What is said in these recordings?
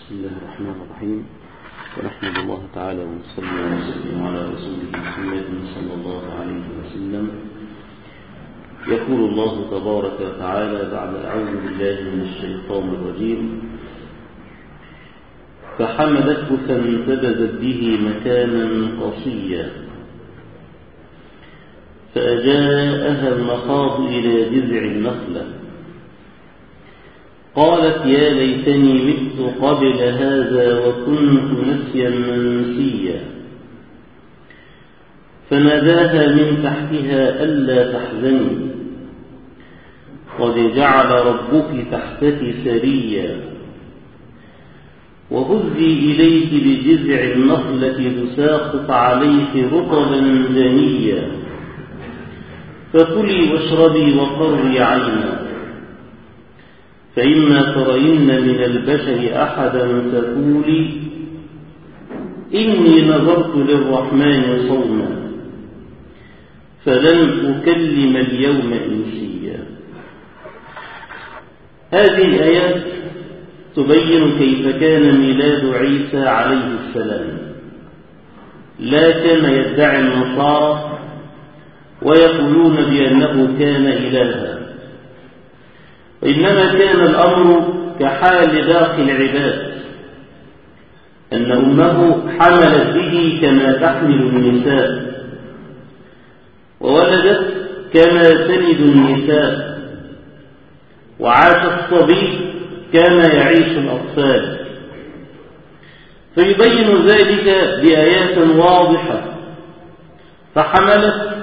بسم الله الرحمن الرحيم، ونحمد الله تعالى ونصلي ونسلم على رسوله محمد صلى الله عليه وسلم. يقول الله تبارك وتعالى بعد أعوذ بالله من الشيطان الرجيم: فحملته فانتبذت به مكانا قصيا فأجاءها المخاض إلى جذع النخلة قالت يا ليتني مت قبل هذا وكنت نسيا منسيا فناداها من تحتها ألا تحزني قد جعل ربك تحتك سريا وهزي إليك بجذع النخلة تساقط عليك رطبا جنيا فكلي واشربي وقري عينا فإما ترين من البشر أحدا فقولي إني نذرت للرحمن صوما فلن أكلم اليوم إنسيا. هذه الآيات تبين كيف كان ميلاد عيسى عليه السلام، لا كما يدعي النصارى ويقولون بأنه كان إلها، وإنما كان الأمر كحال باقي العباد، أن أمه حملت به كما تحمل النساء وولدت كما تلد النساء وعاش الصبي كما يعيش الأطفال، فيبين ذلك بآيات واضحة. فحملت،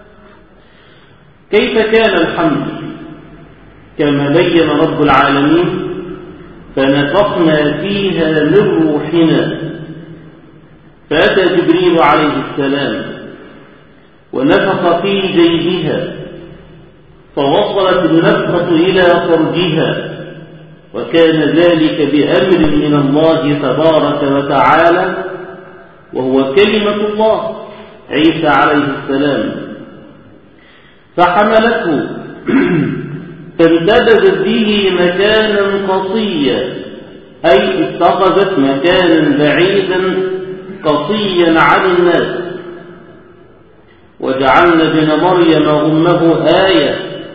كيف كان الحمل؟ كما بين رب العالمين: فنفخنا فيها من روحنا. فأتى جبريل عليه السلام ونفخ في جيبها فوصلت النفخة إلى فرجها، وكان ذلك بأمر من الله تبارك وتعالى، وهو كلمة الله عيسى عليه السلام. فحملته فانتبذت به مكانا قصيا، أي اتخذت مكانا بعيدا قصيا عن الناس. وجعلنا ابن مريم وأمه آية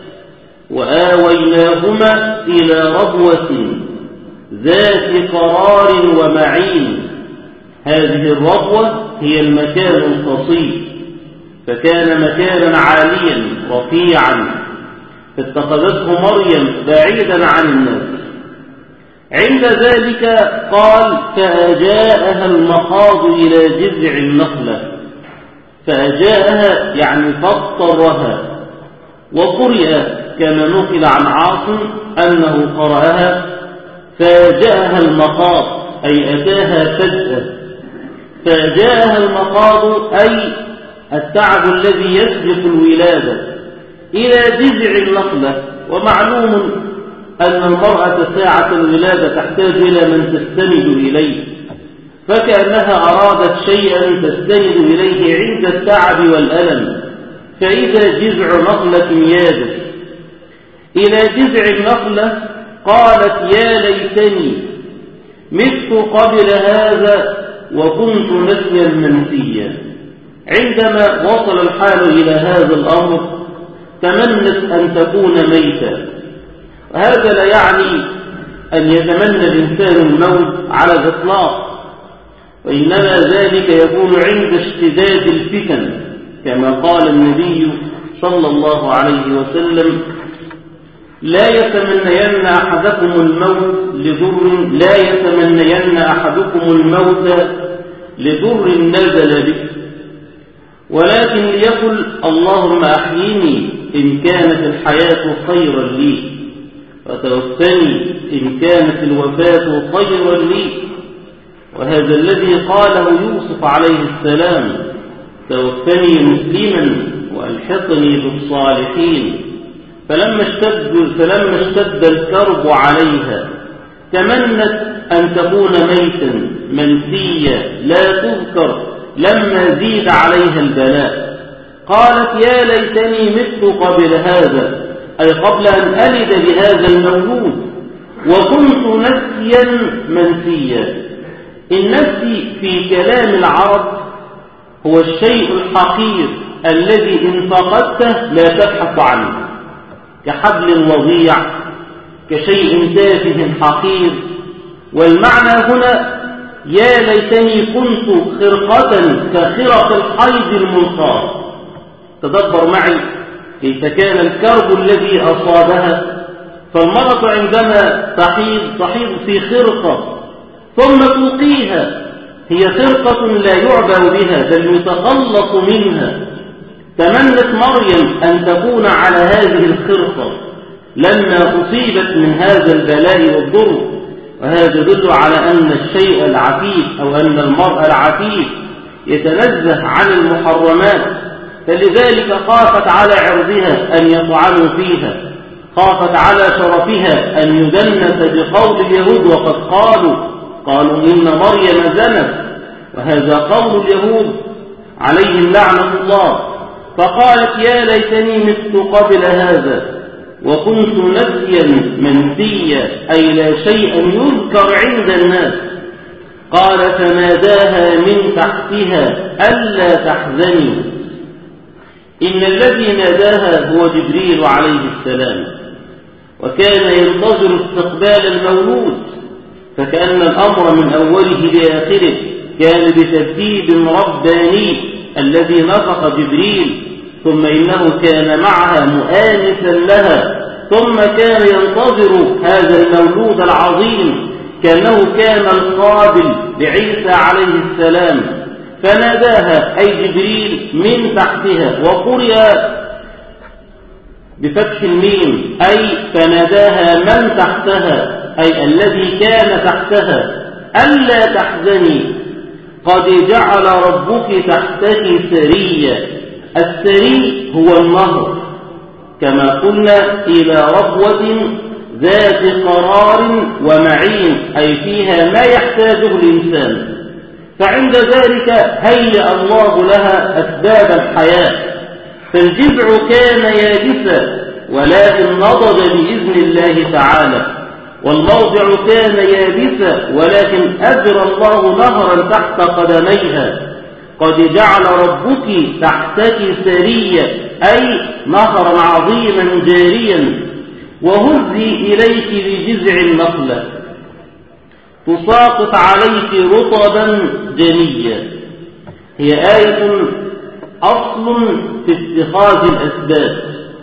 وآويناهما إلى ربوة ذات قرار ومعين. هذه الربوة هي المكان القصي، فكان مكانا عاليا رفيعا، فاتخذته مريم بعيدا عن الناس. عند ذلك قال: فأجاءها المخاض إلى جذع النخلة. فأجاءها يعني فاضطرها، وقرئ كما نقل عن عاصم أنه قرأها فأجاءها المخاض، أي أتاها فجأة. فأجاءها المخاض أي التعب الذي يسبق الولادة إلى جذع النخلة. ومعلوم أن المرأة ساعة الولادة تحتاج إلى من تستند إليه، فكأنها أرادت شيئا تستند إليه عند التعب والألم، فإذا جذع نخلة يابس. إلى جذع النخلة قالت يا ليتني مت قبل هذا وكنت نسيا منسيا. عندما وصل الحال إلى هذا الأمر تمنت أن تكون ميتا، وهذا لا يعني أن يتمنى الإنسان الموت على الإطلاق، وإنما ذلك يكون عند اشتداد الفتن، كما قال النبي صلى الله عليه وسلم: لا يتمنين أحدكم الموت لضر نزل به، ولكن ليقل اللهم أحيني إن كانت الحياة خيرا لي، وتوفني إن كانت الوفاة خيرا لي. وهذا الذي قاله يوسف عليه السلام: توفني مسلما وألحقني بالصالحين. فلما اشتد الكرب عليها تمنت أن تكون ميتا منسيا لا تذكر لما زيد عليها البلاء. قالت يا ليتني مت قبل هذا، أي قبل أن ألد بهذا المولود، وكنت نسيا منسيا. النسي في كلام العرب هو الشيء الحقير الذي إن فقدته لا تبحث عنه، كحبل وضيع، كشيء تافه حقير. والمعنى هنا يا ليتني كنت خرقة كخرق الحيض الملقاة. تدبر معي كيف كان الكرب الذي أصابها. فالمرأة عندما تحيض في خرقة ثم تلقيها، هي خرقة لا يعبأ بها بل يتخلص منها. تمنت مريم أن تكون على هذه الخرقة لما أصيبت من هذا البلاء والضر. وهذا يدل على أن الشيء العفيف أو أن المرأة العفيف يتنزه عن المحرمات، فلذلك خافت على عرضها أن يطعنوا فيها، خافت على شرفها أن يدنس بقول اليهود، وقد قالوا إن مريم زنت، وهذا قول اليهود عليهم لعنة الله. فقالت يا ليتني مت قبل هذا وكنت نسيا منسيا، أي لا شيء يذكر عند الناس. قال فناداها من تحتها ألا تحزني. إن الذي ناداها هو جبريل عليه السلام، وكان ينتظر استقبال المولود، فكأن الأمر من أوله لآخره كان بترتيب رباني الذي نفخ جبريل، ثم إنه كان معها مؤانسا لها، ثم كان ينتظر هذا المولود العظيم كأنه كان القابل لعيسى عليه السلام. فناداها أي جبريل من تحتها، وقرئ بفتح الميم أي فناداها من تحتها، أي الذي كان تحتها ألا تحزني قد جعل ربك تحتك سريا. السري هو النهر كما قلنا إلى ربوة ذات قرار ومعين، أي فيها ما يحتاجه الإنسان. فعند ذلك هيأ الله لها أسباب الحياة. فالجذع كان يابسا ولكن نضج بإذن الله تعالى، والموضع كان يابسا ولكن أجرى الله نهرا تحت قدميها. قد جعل ربك تحتك سريا أي نهرا عظيما جاريا. وهزي إليك بجذع النخلة تساقط عليك رطبا جنيا. هي آية أصل في اتخاذ الأسباب،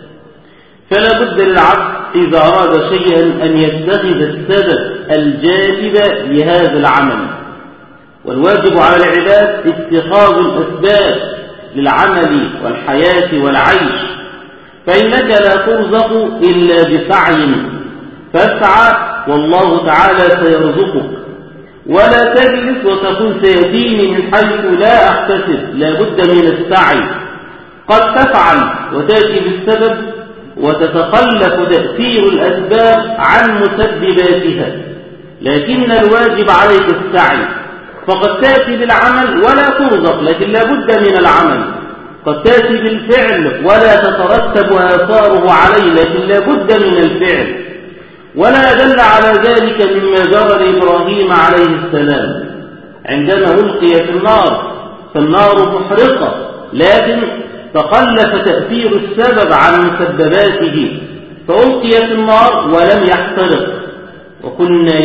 فلا بد للعبد إذا أراد شيئا أن يتخذ السبب الجاذب لهذا العمل. والواجب على العباد اتخاذ الأسباب للعمل والحياة والعيش، فإنك لا ترزق إلا بسعي، فاسعى والله تعالى سيرزقك. ولا تجلس وتقول سيأتيني من حيث لا أحتسب، لا بد من السعي. قد تفعل وتأتي بالسبب وتتخلف تأثير الأسباب عن مسبباتها، لكن الواجب عليك السعي. فقد تأتي بالعمل ولا ترزق لكن لا بد من العمل، قد تأتي بالفعل ولا تترتب آثاره عليه لكن لا بد من الفعل. ولا دل على ذلك مما جرى لإبراهيم عليه السلام عندما ألقي في النار، فالنار محرقة لكن تخلف تأثير السبب عن مسبباته، فألقي في النار ولم يحترق. وقلنا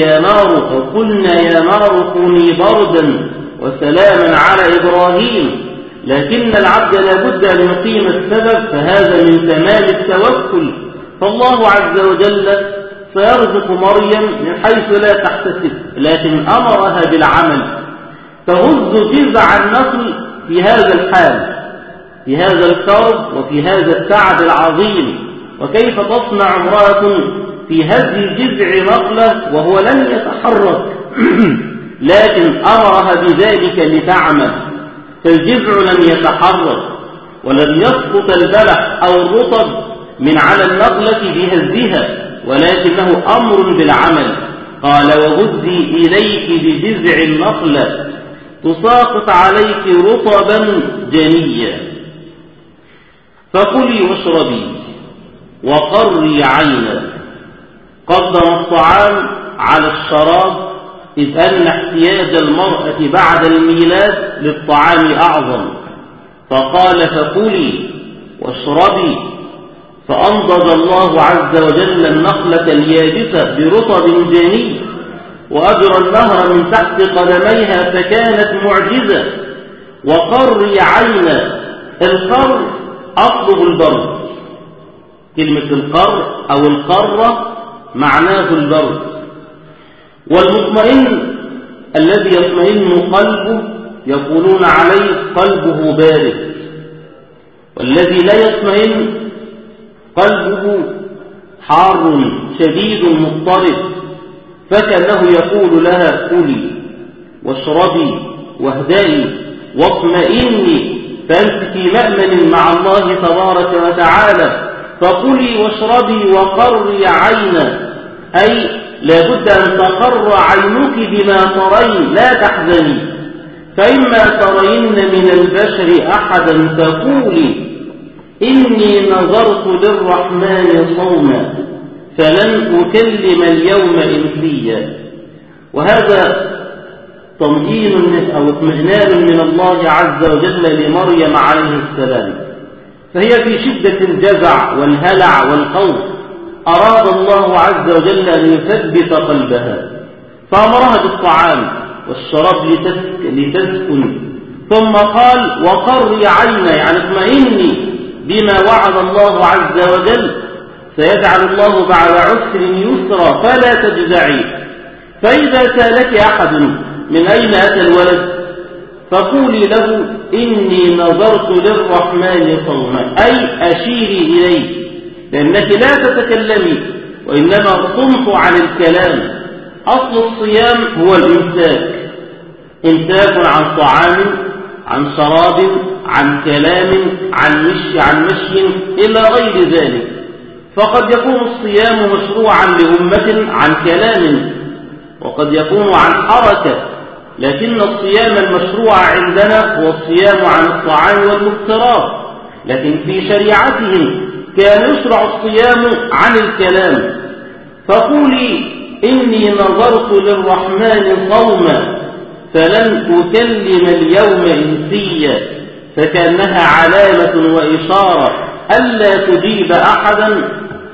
يا نار كوني بردا وسلاما على إبراهيم. لكن العبد لا بد أن يقيم السبب، فهذا من تمام التوكل. فالله عز وجل سيرزق مريم من حيث لا تحتسب، لكن أمرها بالعمل. تهز جذع النخل في هذا الحال، في هذا الكرب وفي هذا التعب العظيم. وكيف تصنع امرأة في هز جذع نخلة وهو لم يتحرك لكن أمرها بذلك لتعمل، فالجذع لم يتحرك ولم يسقط البلح أو الرطب من على النخلة بهزها، ولكنه أمر بالعمل. قال وهزي إليك بجذع النخلة تساقط عليك رطبا جنيا فكلي واشربي وقري عينا. قدم الطعام على الشراب، إذ أن احتياج المرأة بعد الميلاد للطعام أعظم، فقال فكلي واشربي، فأنضج الله عز وجل النخلة اليابسة برطب جاني، وأجرى النهر من تحت قدميها فكانت معجزة. وقري عينا، القر أصله البرد، كلمة القر أو القرة معناه البرد. والمطمئن الذي يطمئن قلبه يقولون عليه قلبه بارد، والذي لا يطمئن قلبه حار شديد مضطرب، فكأنه يقول لها كلي واشربي واهدئي واطمئني، فأنت في مأمن مع الله تبارك وتعالى، فكلي واشربي وقري عينا، أي لا بد أن تقر عينك بما ترين، لا تحزني، فإما ترين من البشر أحدا فقولي إني نظرت للرحمن صوما فلن أكلم اليوم إنسيا. وهذا طمئين أو اطمئنان من الله عز وجل لمريم عليه السلام، فهي في شدة الجزع والهلع والخوف، أراد الله عز وجل أن يثبت قلبها، فأمرها بالطعام والشراب لتسكن، ثم قال وقري عينا، يعني اطمئني بما وعد الله عز وجل، سيجعل الله بعد عسر يسرا فلا تجزعي. فإذا سألك أحد من أين أتى الولد فقولي له إني نظرت للرحمن صوما، أي أشيري إليه، لأنك لا تتكلمي وإنما صمت عن الكلام. أصل الصيام هو الإمساك، إمساك عن طعام، عن شراب، عن كلام، عن مشي إلى غير ذلك. فقد يكون الصيام مشروعا لأمة عن كلام، وقد يكون عن حركة، لكن الصيام المشروع عندنا هو الصيام عن الطعام والمفطرات، لكن في شريعتهم كان يشرع الصيام عن الكلام. فقولي إني نظرت للرحمن صوما فلن أكلم اليوم إنسيا، فكأنها علامة وإشارة ألا تجيب أحدا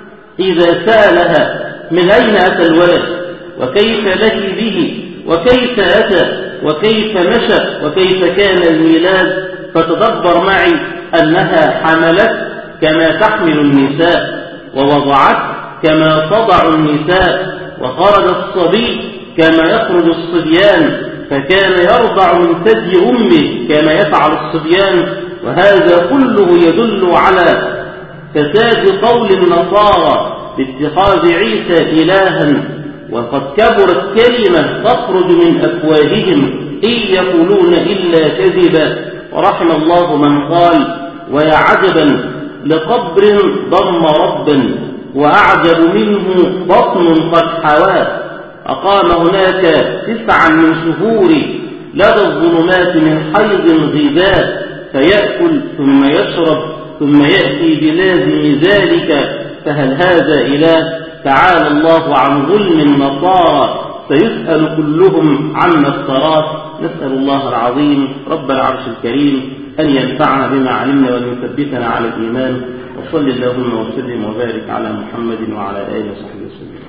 إذا سألها من أين أتى الولد، وكيف لك به، وكيف أتى، وكيف مشى، وكيف كان الميلاد. فتدبر معي أنها حملت كما تحمل النساء، ووضعت كما تضع النساء، وخرج الصبي كما يخرج الصبيان، فكان يرضع من ثدي أمه كما يفعل الصبيان. وهذا كله يدل على فساد قول النصارى باتخاذ عيسى إلها، وقد كبرت كلمة تخرج من أفواههم إن يقولون إلا كذبا. ورحم الله من قال ويا عجبا لقبر ضم ربا وأعجب منه بطن قد حواه، أقام هناك 9 من شهور لدى الظلمات من حيض غذاء، فيأكل ثم يشرب ثم يأتي بلازم ذلك، فهل هذا إله؟ تعالى الله عن ظلم النصارى، سيسأل كلهم عما افتراه. نسأل الله العظيم رب العرش الكريم أن ينفعنا بما علمنا وأن يثبتنا على الإيمان. وصل اللهم وسلم وبارك على محمد وعلى آله وصحبه وسلم.